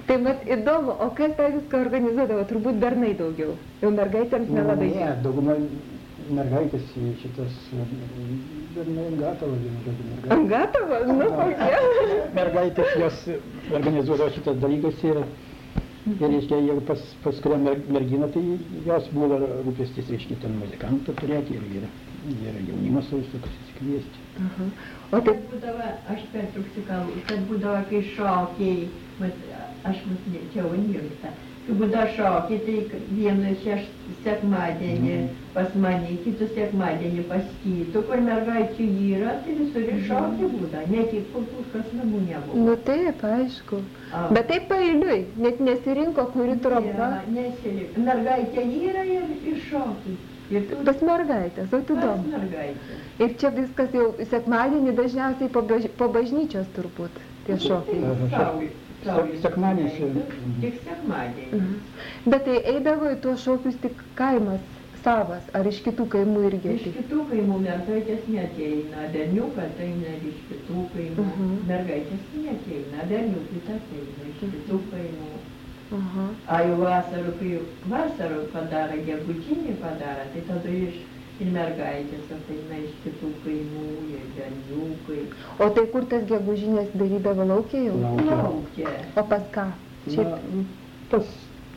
Tai mat įdomu, o kas tą viską organizuodavo? Turbūt bernai daugiau. Jau mergaitėms nelabai. Ne, dauguma mergaitės šitas bernai Angatova, vienu žodžiu mergaitės. Angatova? Nu, kokie? Mergaitės jos organizuodavo šitas dalykas ir reiškia, jeigu pas kurią merginą, tai jos buvo rūpestis, reiškia, ten muzikantą turėti ir jaunimas visokius įsikviesti. O tai būdavo, aš pertrauksiu kalbą, kad būdavo, kai šokiai, aš čia unjungta, kai būdavo šokiai, tai vieną sekmadienį pas mane, kitų sekmadienį pas kitų, kur mergaičių yra, tai visur ir šokiai būdavo, ne tik kultūrkos namų nebuvo. Nu taip, aišku. Bet taip pailiui, net nesirinko, kuri trumpa. Nesirinko. Mergaitė yra ir šokiai. Pas mergaitės, o tu įdomu. Pas mergaitės. Ir čia viskas jau sekmadienį dažniausiai po bažnyčios turbūt tie šokiai. Sekmadieniais. Tik sekmadienį. Bet tai eidavo į tuos šokius tik kaimas savas, ar iš kitų kaimų irgi? Iš kitų kaimų mergaitės neateina, berniukas ateina iš kitų kaimų. Mergaitės neateina, berniukas ateina iš kitų kaimų. A jau vasarą padaro, gegužinį padaro, tai tada ir mergaitės ateina iš kitų kaimų, ir berniukai. O tai kur tas gegužinės darydavo laukia jau? Laukia. O pas ką? Pas...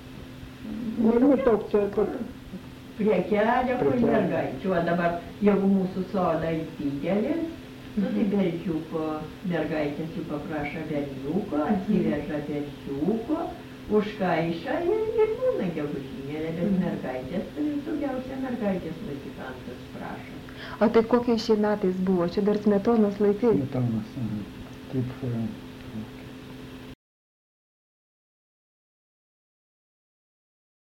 Prie kelio, kur mergaičių. O dabar, jeigu mūsų soda didelis, tai berniuko, mergaitės jų paprašo berniuko, atsiveža berniuko, užkaiša ir būna gegužinėlė, bet mergaitės, tai daugiausia mergaitės muzikantas prašo. O tai kokiais šiais metais buvo? Čia dar Smetonos laikai? Smetonos, taip.